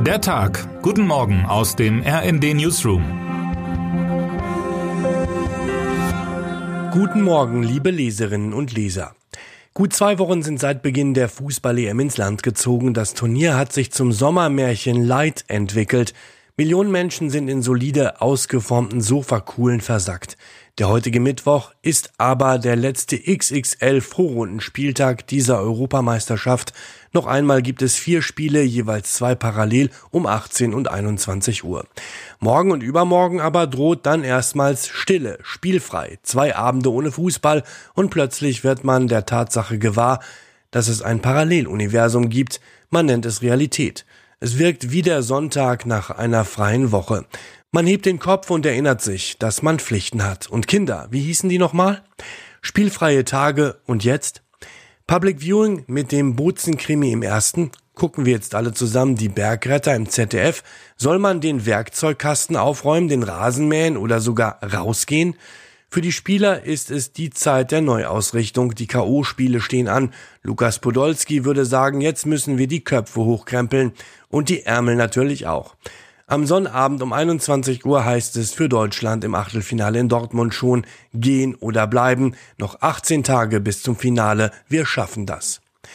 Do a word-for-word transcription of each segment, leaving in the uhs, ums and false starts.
Der Tag. Guten Morgen aus dem R N D Newsroom. Guten Morgen, liebe Leserinnen und Leser. Gut zwei Wochen sind seit Beginn der Fußball-E M ins Land gezogen. Das Turnier hat sich zum Sommermärchen Light entwickelt. Millionen Menschen sind in solide, ausgeformten Sofakuhlen versackt. Der heutige Mittwoch ist aber der letzte X X L-Vorrundenspieltag dieser Europameisterschaft. Noch einmal gibt es vier Spiele, jeweils zwei parallel um achtzehn und einundzwanzig Uhr. Morgen und übermorgen aber droht dann erstmals Stille, spielfrei, zwei Abende ohne Fußball und plötzlich wird man der Tatsache gewahr, dass es ein Paralleluniversum gibt. Man nennt es Realität. Es wirkt wie der Sonntag nach einer freien Woche. Man hebt den Kopf und erinnert sich, dass man Pflichten hat. Und Kinder, wie hießen die nochmal? Spielfreie Tage und jetzt? Public Viewing mit dem Bozen-Krimi im ersten. Gucken wir jetzt alle zusammen die Bergretter im Z D F. Soll man den Werkzeugkasten aufräumen, den Rasen mähen oder sogar rausgehen? Für die Spieler ist es die Zeit der Neuausrichtung. Die K O-Spiele stehen an. Lukas Podolski würde sagen, jetzt müssen wir die Köpfe hochkrempeln. Und die Ärmel natürlich auch. Am Sonnabend um einundzwanzig Uhr heißt es für Deutschland im Achtelfinale in Dortmund schon gehen oder bleiben. Noch achtzehn Tage bis zum Finale. Wir schaffen das.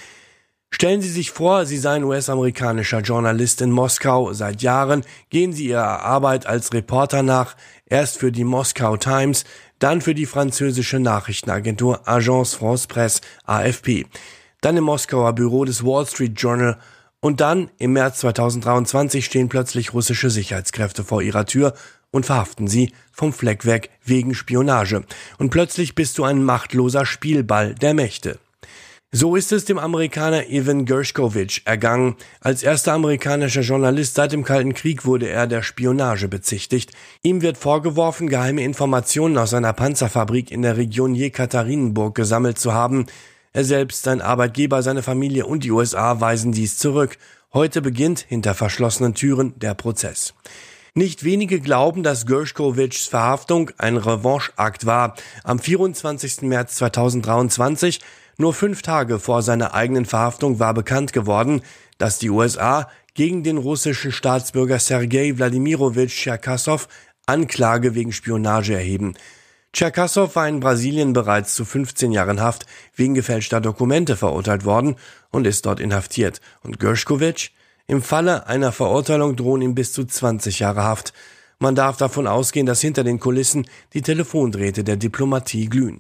Stellen Sie sich vor, Sie seien U S-amerikanischer Journalist in Moskau. Seit Jahren gehen Sie Ihrer Arbeit als Reporter nach. Erst für die Moscow Times, dann für die französische Nachrichtenagentur Agence France Presse, A F P. Dann im Moskauer Büro des Wall Street Journal. Und dann, im März zweitausenddreiundzwanzig, stehen plötzlich russische Sicherheitskräfte vor ihrer Tür und verhaften sie vom Fleck weg wegen Spionage. Und plötzlich bist du ein machtloser Spielball der Mächte. So ist es dem Amerikaner Evan Gershkovich ergangen. Als erster amerikanischer Journalist seit dem Kalten Krieg wurde er der Spionage bezichtigt. Ihm wird vorgeworfen, geheime Informationen aus einer Panzerfabrik in der Region Jekaterinburg gesammelt zu haben. Er selbst, sein Arbeitgeber, seine Familie und die U S A weisen dies zurück. Heute beginnt hinter verschlossenen Türen der Prozess. Nicht wenige glauben, dass Gershkovichs Verhaftung ein Revancheakt war. Am vierundzwanzigsten März zweitausenddreiundzwanzig, nur fünf Tage vor seiner eigenen Verhaftung, war bekannt geworden, dass die U S A gegen den russischen Staatsbürger Sergei Wladimirovich Cherkassow Anklage wegen Spionage erheben. Cherkassow war in Brasilien bereits zu fünfzehn Jahren Haft wegen gefälschter Dokumente verurteilt worden und ist dort inhaftiert. Und Gershkovich? Im Falle einer Verurteilung drohen ihm bis zu zwanzig Jahre Haft. Man darf davon ausgehen, dass hinter den Kulissen die Telefondrähte der Diplomatie glühen.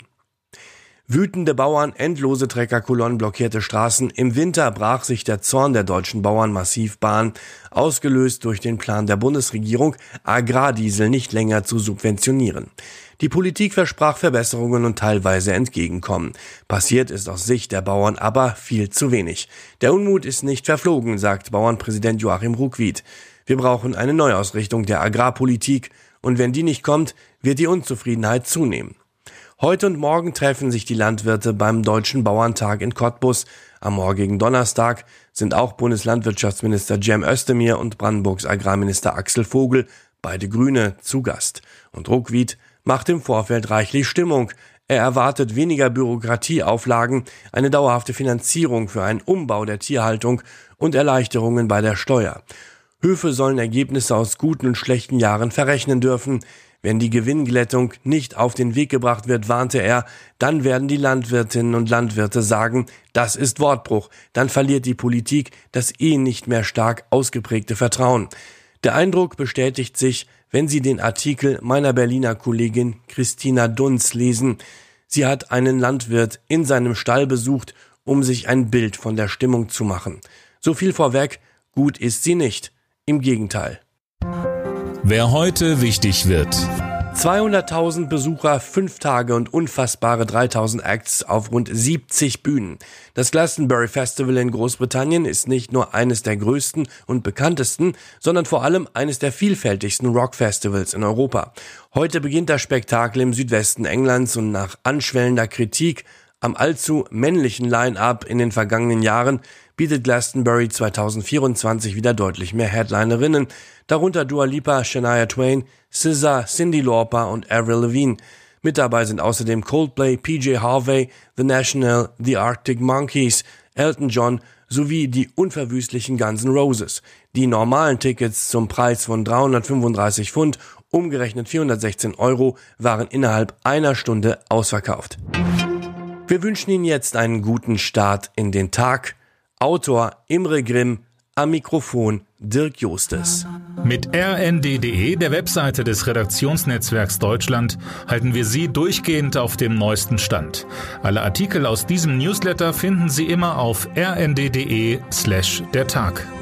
Wütende Bauern, endlose Treckerkolonnen, blockierte Straßen. Im Winter brach sich der Zorn der deutschen Bauern massiv Bahn, ausgelöst durch den Plan der Bundesregierung, Agrardiesel nicht länger zu subventionieren. Die Politik versprach Verbesserungen und teilweise Entgegenkommen. Passiert ist aus Sicht der Bauern aber viel zu wenig. Der Unmut ist nicht verflogen, sagt Bauernpräsident Joachim Ruckwied. Wir brauchen eine Neuausrichtung der Agrarpolitik und wenn die nicht kommt, wird die Unzufriedenheit zunehmen. Heute und morgen treffen sich die Landwirte beim Deutschen Bauerntag in Cottbus. Am morgigen Donnerstag sind auch Bundeslandwirtschaftsminister Cem Özdemir und Brandenburgs Agrarminister Axel Vogel, beide Grüne, zu Gast. Und Ruckwied macht im Vorfeld reichlich Stimmung. Er erwartet weniger Bürokratieauflagen, eine dauerhafte Finanzierung für einen Umbau der Tierhaltung und Erleichterungen bei der Steuer. Höfe sollen Ergebnisse aus guten und schlechten Jahren verrechnen dürfen. Wenn die Gewinnglättung nicht auf den Weg gebracht wird, warnte er, dann werden die Landwirtinnen und Landwirte sagen, das ist Wortbruch. Dann verliert die Politik das eh nicht mehr stark ausgeprägte Vertrauen. Der Eindruck bestätigt sich, wenn Sie den Artikel meiner Berliner Kollegin Christina Dunz lesen. Sie hat einen Landwirt in seinem Stall besucht, um sich ein Bild von der Stimmung zu machen. So viel vorweg, gut ist sie nicht. Im Gegenteil. Wer heute wichtig wird. zweihunderttausend Besucher, fünf Tage und unfassbare dreitausend Acts auf rund siebzig Bühnen. Das Glastonbury Festival in Großbritannien ist nicht nur eines der größten und bekanntesten, sondern vor allem eines der vielfältigsten Rockfestivals in Europa. Heute beginnt das Spektakel im Südwesten Englands und nach anschwellender Kritik am allzu männlichen Line-Up in den vergangenen Jahren bietet Glastonbury zweitausendvierundzwanzig wieder deutlich mehr Headlinerinnen, darunter Dua Lipa, Shania Twain, S Z A, Cyndi Lauper und Avril Lavigne. Mit dabei sind außerdem Coldplay, P J Harvey, The National, The Arctic Monkeys, Elton John, sowie die unverwüstlichen Guns N' Roses. Die normalen Tickets zum Preis von dreihundertfünfunddreißig Pfund, umgerechnet vierhundertsechzehn Euro, waren innerhalb einer Stunde ausverkauft. Wir wünschen Ihnen jetzt einen guten Start in den Tag. Autor Imre Grimm, am Mikrofon Dirk Justes. Mit r n d punkt d e, der Webseite des Redaktionsnetzwerks Deutschland, halten wir Sie durchgehend auf dem neuesten Stand. Alle Artikel aus diesem Newsletter finden Sie immer auf r n d punkt d e slash der Tag.